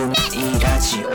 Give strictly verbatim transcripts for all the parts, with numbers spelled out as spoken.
名ラジオ。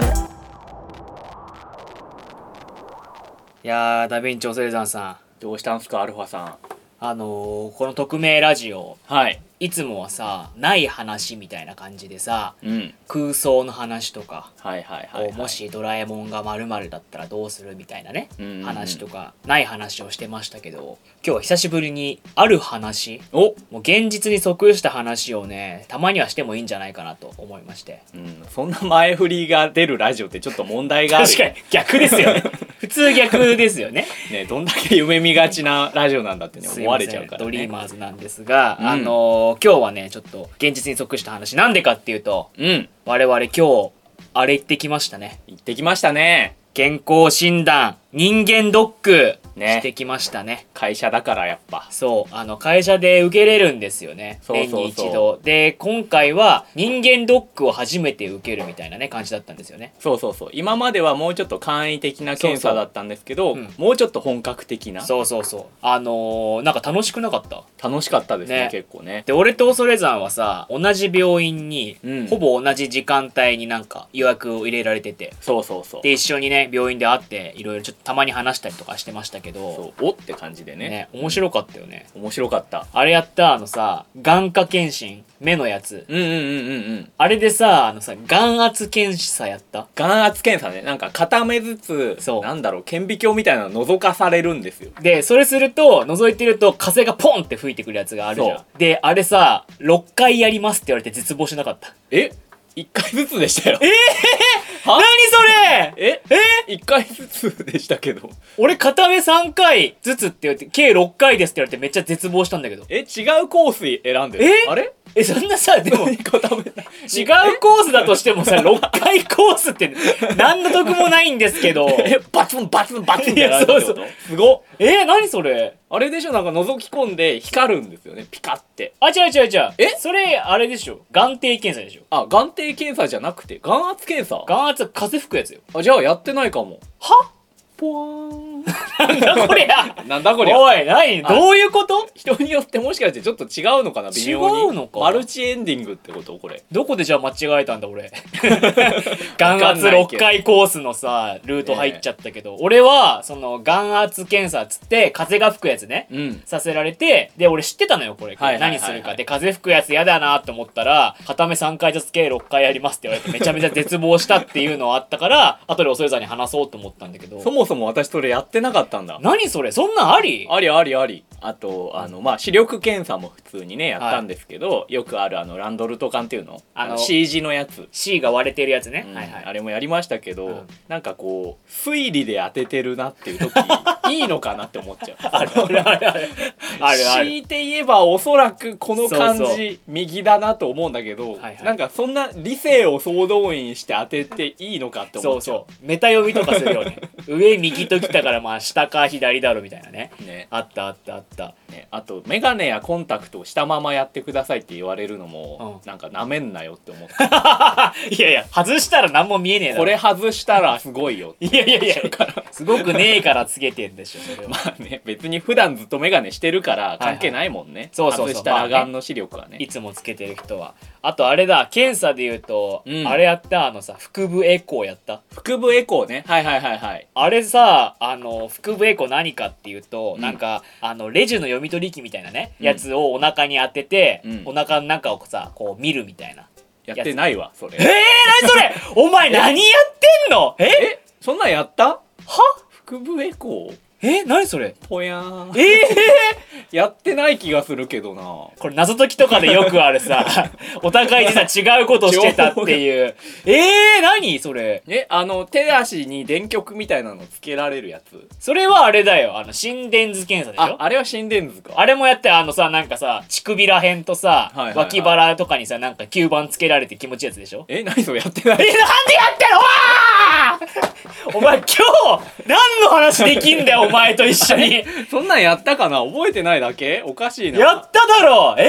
いやー、ダヴィンチョ・セレザンさん、 どうしたんすかアルファさん。 あのー、この匿名ラジオ、 はい。 いつもはさ、ない話みたいな感じでさ、 うん。 空想の話とか、 はいはいはい、はい、 もしドラえもんが〇〇だったらどうするみたいなね、 うんうんうん、 話とかない話をしてましたけど、今日は久しぶりにある話、 おもう現実に即した話をね、たまにはしてもいいんじゃないかなと思いまして。 うん、そんな前振りが出るラジオってちょっと問題がある。 確かに逆ですよね。普通逆ですよね。 ね、どんだけ夢見がちなラジオなんだってね思われちゃうからね。 ドリーマーズなんですが、 うん、 あのー、今日はねちょっと現実に即した話、なんでかっていうと、 うん、 我々今日あれ行ってきましたね。 行ってきましたね。 健康診断、人間ドック、ね、してきましたね。 会社だからやっぱ。 そう、あの会社で受けれるんですよね。 そうそうそう、 年に一度。で、今回は人間ドックを初めて受けるみたいなね感じだったんですよね。 そうそうそう。今まではもうちょっと簡易的な検査だったんですけど、 そうそう、うん、 もうちょっと本格的な。 そうそうそう。あのー、なんか楽しくなかった？ 楽しかったですね、 ね、 結構ね。 で、俺と恐山はさ、同じ病院に、 うん、 ほぼ同じ時間帯になんか予約を入れられてて、 そうそうそう。 で、一緒にね病院で会っていろいろちょっとたまに話したりとかしてましたけど、 そうおって感じでね。 ね、面白かったよね。 面白かった。 あれやった、あのさ、眼科検診、目のやつ。 うんうんうんうんうん。 あれでさ、あのさ、眼圧検査やった？ 眼圧検査ね、なんか片目ずつ、 そう、 なんだろう、顕微鏡みたいなの覗かされるんですよ。 で、それすると、覗いてると風がポンって吹いてくるやつがあるじゃん。で、あれさ、ろっかいやりますって言われて絶望しなかった？ えいっかいずつでしたよ。 ええー、何それええいっかいずつでしたけど。 俺片目さんかいずつって言われて、計ろっかいですって言われてめっちゃ絶望したんだけど。 え違うコース選んでる？ えあれえ、そんなさ、でも、違う片目コースだとしてもさ、ろっかいコースって何の得もないんですけど。 え、バツンバツンバツンってやられたってこと？ すごっ。 えー、何それ？ あれでしょ、なんか覗き込んで光るんですよね、ピカって。 あ、違う違う違う。 えそれ、あれでしょ。眼底検査でしょ。 あ、眼底検査じゃなくて、眼圧検査？ 眼圧、風吹くやつよ。 あ、じゃあやってないかも。 は？ ポワーン。 なんだこりゃ。 なんだこりゃ。 おい、何？どういうこと？ 人によってもしかしてちょっと違うのかな、微妙に。 違うのか。 マルチエンディングってことこれ。 どこでじゃあ間違えたんだ俺。眼圧ろっかいコースのさ、ルート入っちゃったけど、ね、俺は、その、眼圧検査っつって、風が吹くやつね、うん、させられて、で、俺知ってたのよ、これ。はいはいはいはい、何するか。で、風吹くやつ嫌だなって思ったら、片目さんかいずつ計ろっかいやりますって言われて、めちゃめちゃ絶望したっていうのはあったから、後で恐れずに話そうと思ったんだけど。 そもそも私それやってなかったんだ。 何それ？そんなんあり？ ありありあり。あと、あの、まあ、視力検査も普通にね、やったんですけど、はい、よくあるあの、ランドルト缶っていうの？あの、C 字のやつ。 C が割れてるやつね。 うん、 はいはい。あれもやりましたけど、うん、なんかこう、推理で当ててるなっていう時、いいのかなって思っちゃう。 あるあるあるある。あるある。 強いて言えばおそらくこの感じ、そうそう右だなと思うんだけど、はいはい、なんかそんな理性を総動員して当てていいのかって思っちゃう。そうそう。 メタ読みとかするよね。上右ときたからまあ下か左だろみたいなね。ね。あったあったあった。 ね、あとメガネやコンタクトをしたままやってくださいって言われるのも、うん、なんかなめんなよって思って。 いやいや、外したら何も見えねえな。 これ外したらすごいよ。 いやいやいや、すごくねえからつけてんでしょ。それはまあね、別に普段ずっとメガネしてるから関係ないもんね。はいはい、そうそうそう。外した裸眼の視力はね、 まあね。いつもつけてる人は。あとあれだ、検査で言うと、うん、あれやったあのさ、腹部エコーやった？ 腹部エコーね。はいはいはいはい。 あれさ、あの、腹部エコー何かっていうと、うん、なんか、あの、レジの読み取り機みたいなね、うん、やつをお腹に当てて、うん、お腹の中をさ、こう見るみたいな。 やってないわ、それ。 えー、何それお前何やってんの？ええそんなんやった？ は？ 腹部エコー？ え何それ？ ぽやーん。 ええー、やってない気がするけどな。 これ謎解きとかでよくあるさ、お互い実は違うことしてたっていう。ええー、何それ？ え、あの、手足に電極みたいなのつけられるやつ？ それはあれだよ。あの、心電図検査でしょ？ あ、あれは心電図か。 あれもやって、あのさ、なんかさ、乳首らへんとさ、はいはいはい、脇腹とかにさ、なんか吸盤つけられて気持ちいいやつでしょ？ え、何それやってない？ え、なんでやってんの？わーお前今日、何の話できんだよ、お前と一緒に。 そんなんやったかな？覚えてないだけ？おかしいな。 やっただろ！え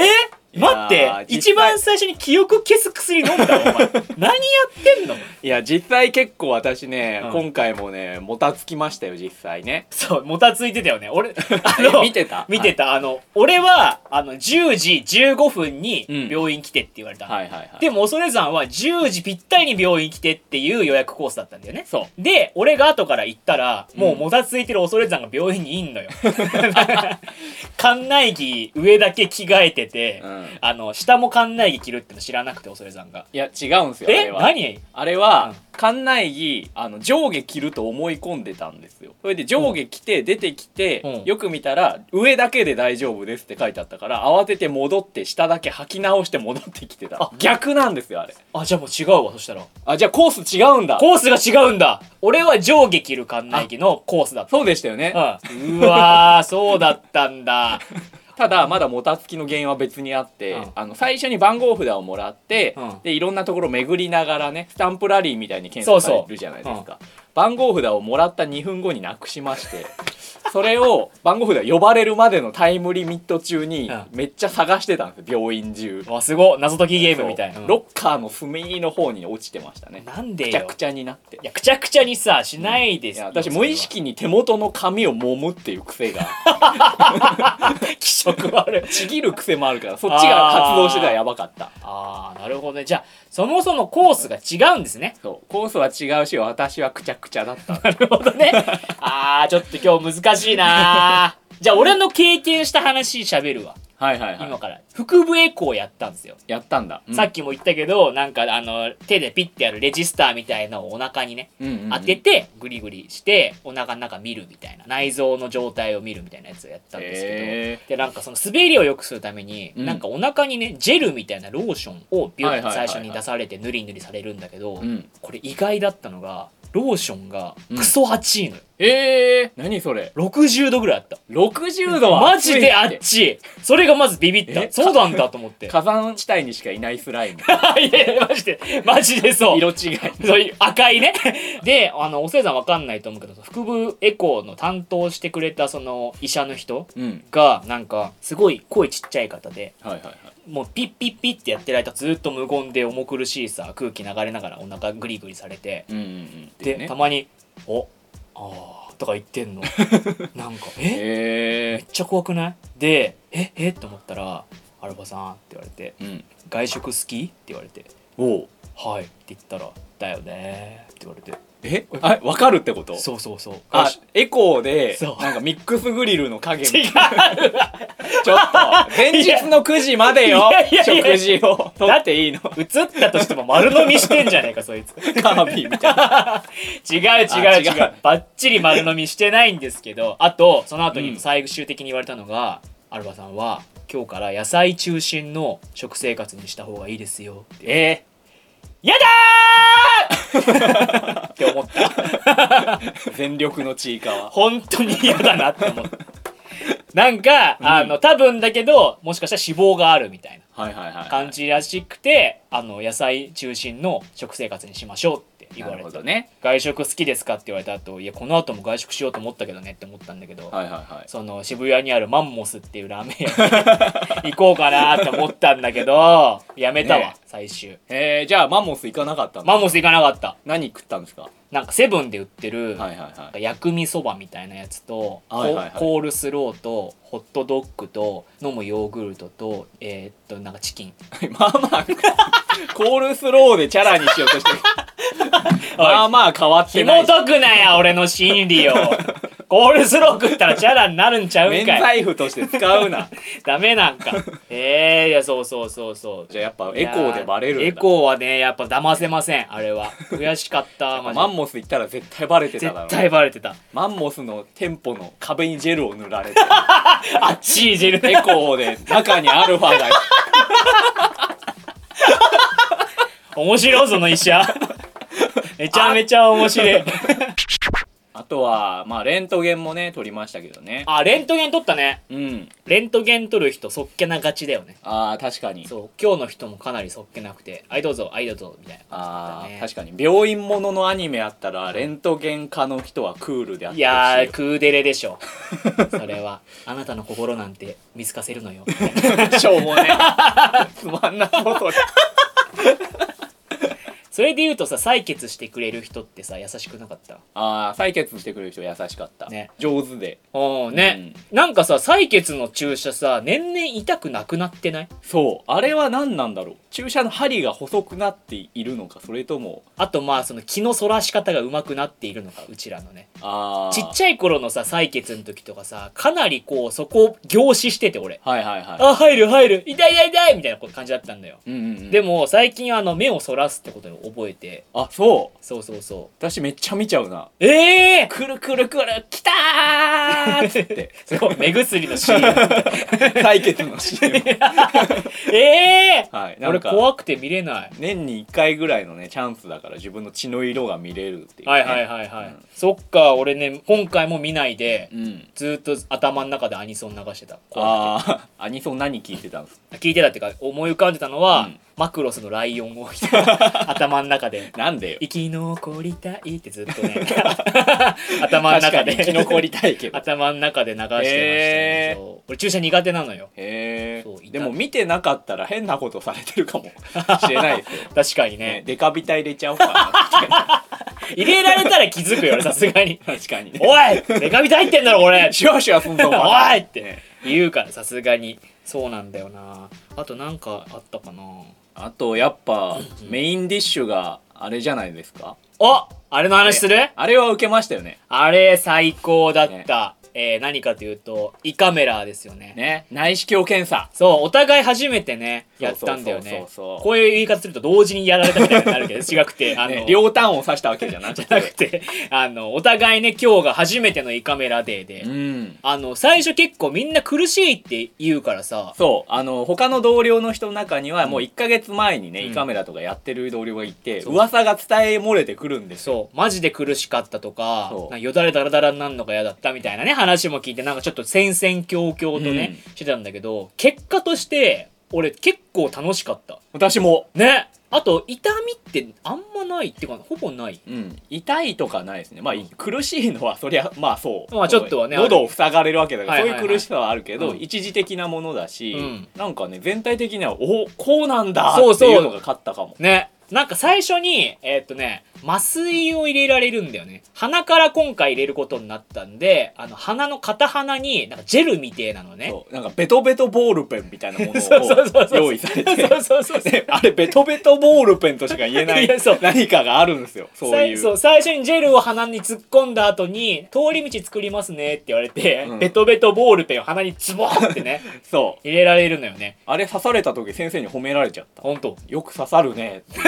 待って一番最初に記憶消す薬飲んだお前何やってんの。 いや実際結構私ね、うん、今回もねもたつきましたよ実際ね。 そうもたついてたよね俺あの見てた見てた、はい、あの俺はあのじゅうじじゅうごふんに病院来てって言われた、うんはいはいはい、でも恐山はじゅうじぴったりに病院来てっていう予約コースだったんだよね。そうで俺が後から行ったらもうもたついてる恐山が病院にいんのよ館内着上だけ着替えてて、うん、あの下も館内着着るっての知らなくて恐山が。 いや違うんですよ。 え何あれは、うん、館内着あの上下着ると思い込んでたんですよ。それで上下着て出てきて、うん、よく見たら上だけで大丈夫ですって書いてあったから慌てて戻って下だけ履き直して戻ってきてた。あ逆なんですよあれ。 あじゃあもう違うわそしたら。 あじゃあコース違うんだ。 コースが違うんだ。俺は上下着る館内着のコースだった。 そうでしたよね、 うん、うわーそうだったんだただまだもたつきの原因は別にあって、うん、あの最初に番号札をもらって、うん、でいろんなところ巡りながらねスタンプラリーみたいに検査されるじゃないですか。そうそう、うん、番号札をもらったにふんごになくしましてそれを番号札呼ばれるまでのタイムリミット中にめっちゃ探してたんですよ病院中。 わすごい謎解きゲームみたいな、うん、 ロッカーの隅の方に落ちてましたね。 なんでよくちゃくちゃになって。 いやくちゃくちゃにさしないですよ、 うん、いや私無意識に手元の紙を揉むっていう癖が気色悪いちぎる癖もあるからそっちが発動してたらやばかった。 あーなるほどね。じゃあそもそもコースが違うんですね。 そうコースは違うし私はくちゃくちゃだったなるほどねあーちょっと今日難しいなじゃあ俺の経験した話喋るわ。 はいはいはい。 今から腹部エコーやったんですよ。 やったんだ、 うん、さっきも言ったけどなんかあの手でピッてやるレジスターみたいのをお腹にね、うんうんうん、当ててグリグリしてお腹の中見るみたいな内臓の状態を見るみたいなやつをやったんですけど、でなんかその滑りを良くするために、うん、なんかお腹にねジェルみたいなローションをビュッと最初に出されて塗り塗りされるんだけど、うん、これ意外だったのがローションがクソ熱いのよ、 うん、えー、何それろくじゅうどぐらいあった。 ろくじゅうどはマジであっちそれがまずビビった。そうなんだと思って火山地帯にしかいないスライムいやいやマジでマジでそう色違いそういう赤いねであのおせいさんわかんないと思うけど腹部エコーの担当してくれたその医者の人がなんかすごい声ちっちゃい方で、はいはいはい、もうピッピッピッってやってる間ずっと無言で重苦しいさ空気流れながらお腹グリグリされて、うんうんうん、で、ね、たまに「おあー」とか言ってんのなんか「えめっちゃ怖くない？」で「ええっ?」と思ったら「アルバさん」って言われて、うん、外食好き?」って言われて「おうはい」って言ったら「だよね」って言われてえあ分かるってこと？ そうそうそう。 あエコーでなんかミックスグリルの影違うちょっと前日のくじまでよ食事を取っていいの映ったとしても丸飲みしてんじゃねえかそいつカービィみたいな違う違う違う違うバッチリ丸飲みしてないんですけど、あとその後に最終的に言われたのが、うん、アルバさんは今日から野菜中心の食生活にした方がいいですよって。えー、やだーって思った全力のちいかわ本当に嫌だなって思ったなんか、うん、あの多分だけどもしかしたら脂肪があるみたいな感じらしくて、あの野菜中心の食生活にしましょうって言われて、ね、外食好きですかって言われた後、いやこの後も外食しようと思ったけどねって思ったんだけど、はいはいはい、その渋谷にあるマンモスっていうラーメン屋に行こうかなって思ったんだけどやめたわ、ね、最終。 えー、じゃあマンモス行かなかったんマンモス行かなかった。 何食ったんですか？ なんかセブンで売ってる、はいはいはい、薬味そばみたいなやつと、はいはいはい、コールスローとホットドッグと飲むヨーグルトとえー、っとなんかチキンまあまあコールスローでチャラにしようとしてまあまあ変わってない。 紐解くなや俺の心理をコールスロー食ったらチャラになるんちゃうんかい。 免罪符として使うなダメなんかえー、いやそうそうそうそう。 じゃあやっぱエコーでバレるんだ。 エコーはねやっぱ騙せませんあれは。悔しかったマジで。マンモス行ったら絶対バレてただろう。 絶対バレてた。 マンモスの店舗の壁にジェルを塗られてあっちいジェルエコーで中にアルファが面白いその医者めちゃめちゃ面白いあとはまあレントゲンもね撮りましたけどね。 あ、レントゲン撮ったね。 うん。 レントゲン撮る人そっけながちだよね。 ああ確かに。 そう、今日の人もかなりそっけなくて、はいどうぞはいどうぞみたいな感じだったね。 ああ確かに病院もののアニメあったらレントゲン科の人はクールであってほしい。 いやークーデレでしょそれはあなたの心なんて見透かせるのよしょうもねつまんなそうそれそれで言うとさ、採血してくれる人ってさ優しくなかった？ ああ採血してくれる人優しかったね。上手で。 おーね、うん、なんかさ採血の注射さ年々痛くなくなってない？ そうあれは何なんだろう。注射の針が細くなっているのか、それともあとまあその気のそらし方が上手くなっているのか、うちらのね。 あちっちゃい頃のさ採血の時とかさかなりこうそこを凝視してて俺、 はいはいはい、 あ入る入る痛い痛い痛いみたいな感じだったんだよ、 うんうんうん、ででも最近あの目をそらすってことを覚えて。 あそうそうそうそう私めっちゃ見ちゃうな。 ええー、 くるくるくるきたーっつってそう目薬の シーエム採血の シーエムええー、 はい、 俺怖くて見れない。 年にいっかいぐらいのねチャンスだから自分の血の色が見れるっていう、ね、 はいはいはいはい、うん、そっか。俺ね今回も見ないで、 うん、ずっと頭の中でアニソン流してた。 ああアニソン何聞いてたんですか？ 聞いてたっていうか思い浮かんでたのは、うん、マクロスのライオンを頭の中でなんでよ。 生き残りたいってずっとね頭の中で生き残りたいけど頭の中で流してましたね。そう俺注射苦手なのよ。 へえ。でも見てなかったら変なことされてるかもしれないですよ確かにね。 ねデカビタ入れちゃおうかな入れられたら気づくよさすがに。 確かにね。 おいデカビタ入ってんだろこれシュワシュワすんぞおいって言うからさすがに。そうなんだよな。あとなんかあったかな。 あとやっぱメインディッシュがあれじゃないですか。 おあれの話する？ あれは受けましたよね。 あれ最高だった、ね。えー、何かというと胃カメラですよね。 ね、内視鏡検査。 そうお互い初めてねやったんだよね。こういう言い方すると同時にやられたみたいになるけど違くてあの、ね、 両端を刺したわけじゃなくてあのお互いね今日が初めての胃カメラデーで、うん、あの最初結構みんな苦しいって言うからさ。 そうあの他の同僚の人の中にはもういっかげつまえにね、うん、胃カメラとかやってる同僚がいて、うん、噂が伝え漏れてくるんですよ。 そうマジで苦しかったとかよだれだらだらになるのが嫌だったみたいなね話も聞いてなんかちょっと戦々恐々とね、うん、してたんだけど結果として俺結構楽しかった。 私もね。あと痛みってあんまないっていうかほぼない、 うん、痛いとかないですね。まあ、うん、苦しいのはそりゃまあそうまあちょっとはね喉を塞がれるわけだから、はいはいはい、そういう苦しさはあるけど、うん、一時的なものだし、うん、なんかね全体的にはおこうなんだっていうのが勝ったかも。 ね。なんか最初にえー、っとね麻酔を入れられるんだよね。鼻から今回入れることになったんであの鼻の片鼻になんかジェルみてえなのね。 そうなんかベトベトボールペンみたいなものを用意されてそうそうそうそうあれベトベトボールペンとしか言えない何かがあるんですよ。そういうそう最初にジェルを鼻に突っ込んだ後に通り道作りますねって言われて、うん、ベトベトボールペンを鼻にズボーってねそう入れられるのよね。 あれ刺された時先生に褒められちゃった。 本当よく刺さるねって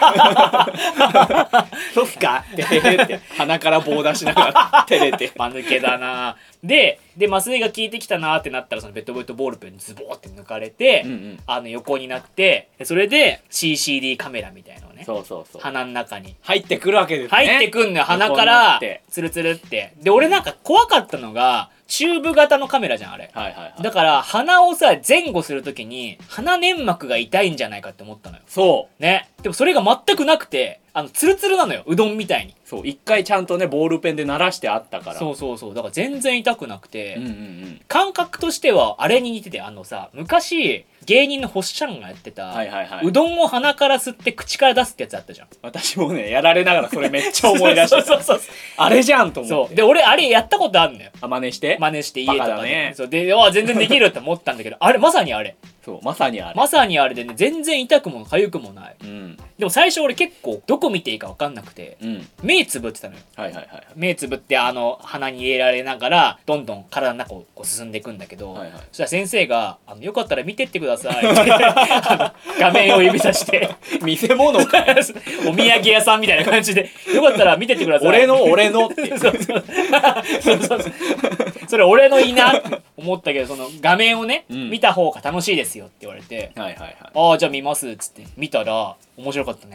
そうっすかってって鼻から棒出しながら照れて間抜けだな。でで麻酔が効いてきたなってなったらそのベトベトボールペンにズボーって抜かれて、うんうん、あの横になってそれで シーシーディー カメラみたいなのをねそうそうそう鼻の中に入ってくるわけですね。 入ってくんのよ鼻からツルツルって。で俺なんか怖かったのがチューブ型のカメラじゃんあれ、 はいはいはい、 だから鼻をさ前後するときに鼻粘膜が痛いんじゃないかって思ったのよ。 そうね。でもそれが全くなくてあのツルツルなのようどんみたいに。 そう一回ちゃんとねボールペンで鳴らしてあったから。 そうそうそうだから全然痛くなくて、 うんうんうん、 感覚としてはあれに似ててあのさ昔芸人の星ちゃんがやってた、はいはいはい、うどんを鼻から吸って口から出すってやつあったじゃん。 私もねやられながらそれめっちゃ思い出してそうそうそうあれじゃんと思って。 そうで俺あれやったことあるんだよ。 あ真似して真似して家とかで、ね、そうであ全然できるって思ったんだけどあれまさにあれそうまさにあれまさにあれでね全然痛くも痒くもない、うん、でも最初俺結構どこ見ていいか分かんなくて、うん、目つぶってたのよ、はいはいはいはい、目つぶってあの鼻に入れられながらどんどん体の中をこう進んでいくんだけど、はいはい、そしたら先生があのよかったら見てってくださいって画面を指さして見せ物かよお土産屋さんみたいな感じでよかったら見てってください俺の俺のってそうそうそうそうそうそれ俺のいいなって思ったけどその画面をね、うん、見た方が楽しいですよって言われて、はいはいはい、ああじゃあ見ますっつって見たら面白かったね。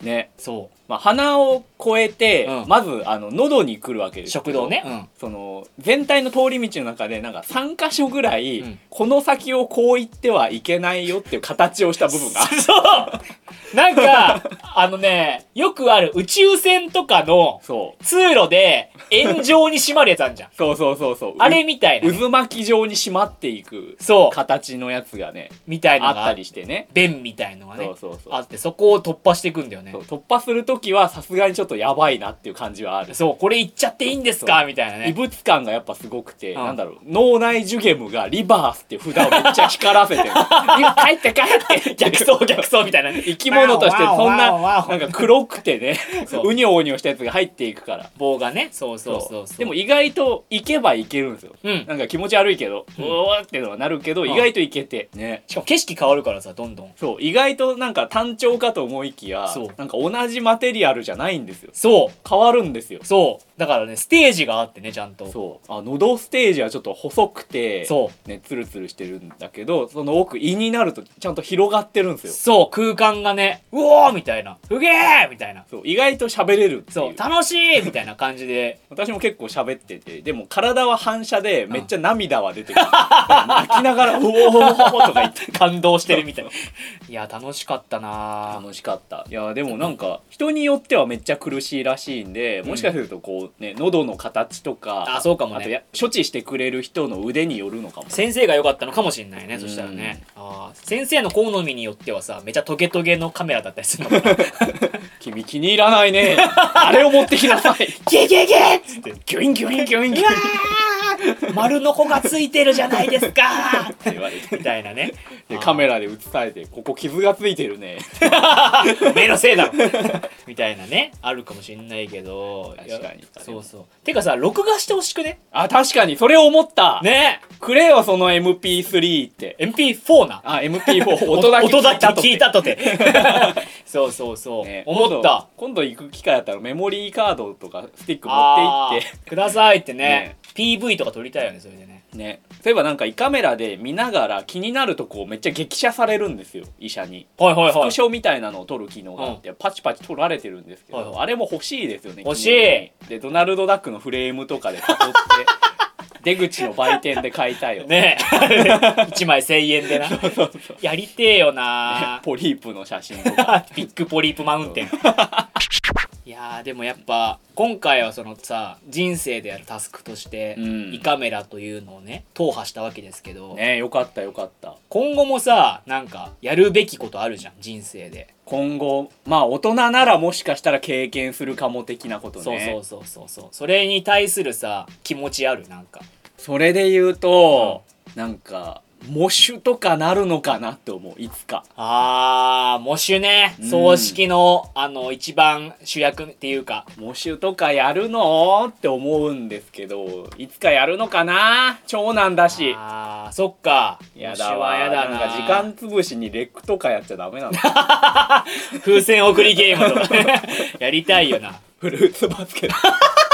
ね。 そう、 まあ、鼻を越えて、 うん、 まずあの喉に来るわけです。 食道ね、うん、 その全体の通り道の中でなんかさんかしょぐらい、うん、この先をこう行ってはいけないよっていう形をした部分がそうなんかあのね、よくある宇宙船とかの通路で円状に締まるやつあるじゃん。 そうそうそうそう、 あれみたいな、ね、 渦巻き状に締まっていく形のやつがねみたいなのがあったりしてね、 弁みたいのがね、 そうそうそうあって、そこを突破していくんだよね。 突破するときはさすがにちょっとやばいなっていう感じはある。 そう、これいっちゃっていいんですかみたいなね、 異物感がやっぱすごくて、うん、なんだろう、脳内ジュゲムがリバースっていう札をめっちゃ光らせてる今帰って帰って逆走逆走みたいな生き物としてそんななんか黒くてねうにょうにょしたやつが入っていくから棒がね、そうそうそうそう、 でも意外と行けば行けるんですよ、うん、なんか気持ち悪いけど、うん、おーってのはなるけど、うん、意外と行けてね、 しかも景色変わるからさ、どんどん、 そう、意外となんか単調かと思いきや、そう、なんか同じマテリアルじゃないんですよ。 そう変わるんですよ。 そうだからね、ステージがあってね、ちゃんと。 そう、あ、喉ステージはちょっと細くてそうね、ツルツルしてるんだけど、その奥胃になるとちゃんと広がってるんですよ。 そう、空間がね、うおーみたいな、うげーみたいな、 そう、意外と喋れるっていう、 そう、楽しいみたいな感じで私も結構喋ってて、でも体は反射でめっちゃ涙は出てくる泣きながら「うおー」とか言って感動してるみたいな。いや楽しかったな。 楽しかった。いやでもなんか人によってはめっちゃ苦しいらしいんで、もしかするとこうね、喉の形とか、 あ、そうかもね、 あとや処置してくれる人の腕によるのかも。 先生が良かったのかもしれないね、そしたらね。あ、先生の好みによってはさ、めちゃトゲトゲのカメラだったりするのかな君気に入らないねあれを持ってきなさいゲゲゲッつってギュインギュインギュインギュイン丸の子がついてるじゃないですかって言われてみたいなね。 でカメラで映されて、ここ傷がついてるね目のせいだろみたいなね、あるかもしんないけど、 確かに。 そうそう。てかさ、録画してほしくね。 あ、確かにそれを思ったね。 くれよその エムピースリー って。 エムピーフォー な。 あ、 エムピーフォー 音だけ聞いたとてそうそうそう、ね、思った。 今度行く機会あったらメモリーカードとかスティック持って行ってくださいってね。ね、ピーブイ とか撮りたいよね、それでね。 ね、そういえばなんか胃カメラで見ながら気になるとこをめっちゃ激写されるんですよ、医者に。 はいはいはい。 スクショみたいなのを撮る機能があって、うん、パチパチ撮られてるんですけど、はいはい、あれも欲しいですよね。 欲しい。 でドナルドダックのフレームとかで撮って出口の売店で買いたいよねいちまいせんえんでなそうそうそう、やりてえよな、 ね、ポリープの写真とかビッグポリープマウンテンいやーでもやっぱ今回はそのさ、人生でやるタスクとして、うん、胃カメラというのをね踏破したわけですけどね。よかったよかった。 今後もさ、なんかやるべきことあるじゃん、人生で。 今後まあ大人ならもしかしたら経験するかも的なことね。 そうそうそうそうそう。それに対するさ気持ちある？なんかそれで言うと、うん、なんか喪主とかなるのかなって思う、いつか。 あー、喪主ね、うん、葬式のあの一番主役っていうか、 喪主とかやるのって思うんですけど、いつかやるのかな、長男だし。 あー、そっか。 やだわ、やだな。なんか時間つぶしにレックとかやっちゃダメなんだ風船送りゲームとかやりたいよな。 フルーツバスケット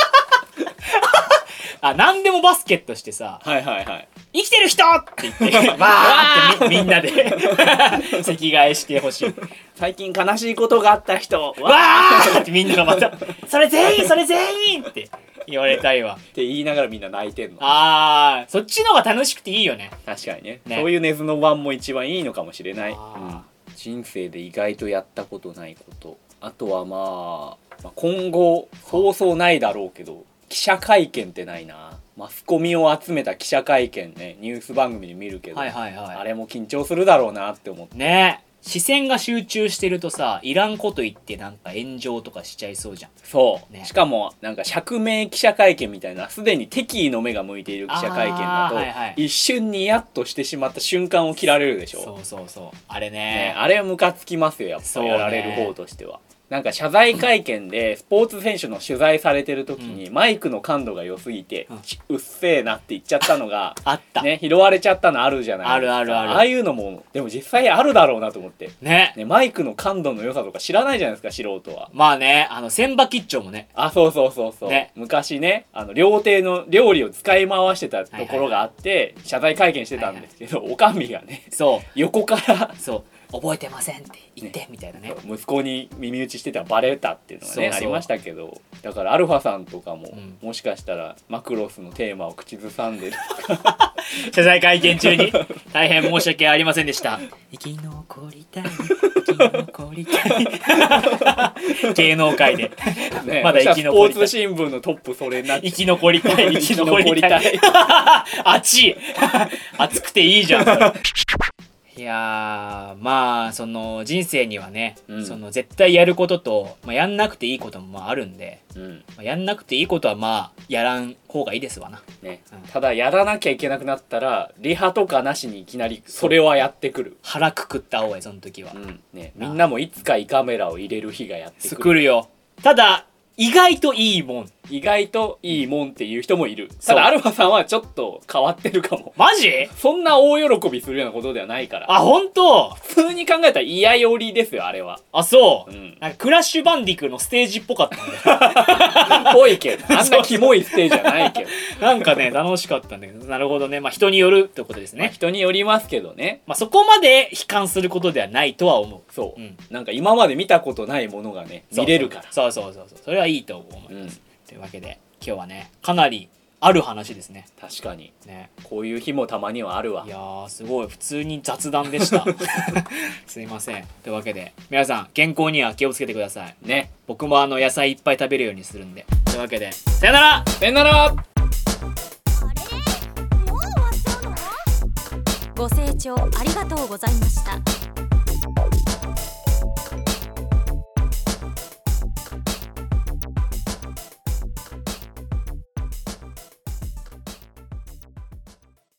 あ、なんでもバスケットしてさ、 はいはいはい、 生きてる人って言ってわーって み, みんなで席替えしてほしい。 最近悲しいことがあった人わーってみんながまたそれ全員それ全員って言われたいわって言いながらみんな泣いてんの。 あー、そっちの方が楽しくていいよね。 確かに ね, ねそういう寝ずの番も一番いいのかもしれない、うん、人生で意外とやったことないこと。あとはまあ、まあ、今後そうそうないだろうけど、記者会見ってないな。マスコミを集めた記者会見ね、ニュース番組で見るけど、はいはいはい、あれも緊張するだろうなって思ってね。視線が集中してるとさ、いらんこと言ってなんか炎上とかしちゃいそうじゃん。 そう、ね、しかもなんか釈明記者会見みたいな、すでに敵意の目が向いている記者会見だと、はいはい、一瞬ニヤッとしてしまった瞬間を切られるでしょ。 そうそうそう、あれ ね, ねあれはムカつきますよ、やっぱ、やられる方としては。なんか謝罪会見でスポーツ選手の取材されてる時に、うん、マイクの感度が良すぎて、うん、うっせえなって言っちゃったのがあったね、拾われちゃったのあるじゃないですか。 あるあるある。 ああいうのもでも実際あるだろうなと思ってね, ねマイクの感度の良さとか知らないじゃないですか、素人は。 まあね、あの千葉吉兆もね、 あ、そうそうそうそう、ね、昔ね、あの料亭の料理を使い回してたところがあって、はいはいはい、謝罪会見してたんですけど、はいはい、おかみがね、 そう横からそう覚えてませんって言って、ね、みたいなね。 息子に耳打ちしてたらバレたっていうのがね、そうそうありましたけど、だからアルファさんとかも、うん、もしかしたらマクロスのテーマを口ずさんでる謝罪会見中に大変申し訳ありませんでした。生き残りたい生き残りたい芸能界で、 ね、まだ生き残りたい。スポーツ新聞のトップそれになって生き残りたい生き残りたい熱い熱くていいじゃんそれ。いやまあその人生にはね、うん、その絶対やることと、まあ、やんなくていいこともまああるんで、うんまあ、やんなくていいことはまあやらん方がいいですわな、 ねうん、ただやらなきゃいけなくなったらリハとかなしにいきなりそれはやってくる。 腹くくった方がいいその時は、 うんね、みんなもいつか胃カメラを入れる日がやってくる。 作るよ。ただ意外といいもん意外といいもんっていう人もいる。ただアルファさんはちょっと変わってるかも。 マジ？ そんな大喜びするようなことではないから。 あ、ほんと？ 普通に考えたら嫌寄りですよあれは。 あ、そう、うん、なんかクラッシュバンディクのステージっぽかったんだよぽいけどあんなキモいステージじゃないけどなんかね楽しかったんだけど。なるほどね。まあ人によるってことですね、まあ、 人によりますけどね。 まあそこまで悲観することではないとは思う。 そう、うん、なんか今まで見たことないものがね見れるから。 そうそうそうそうそれはいいと思います、うんというわけで今日はねかなりある話ですね。 確かにねこういう日もたまにはあるわ。 いやーすごい普通に雑談でしたすいません。というわけで皆さん健康には気をつけてくださいね。僕もあの野菜いっぱい食べるようにするんで。というわけでさよならさよなら。あれもう終わっちゃうの？ご清聴ありがとうございました。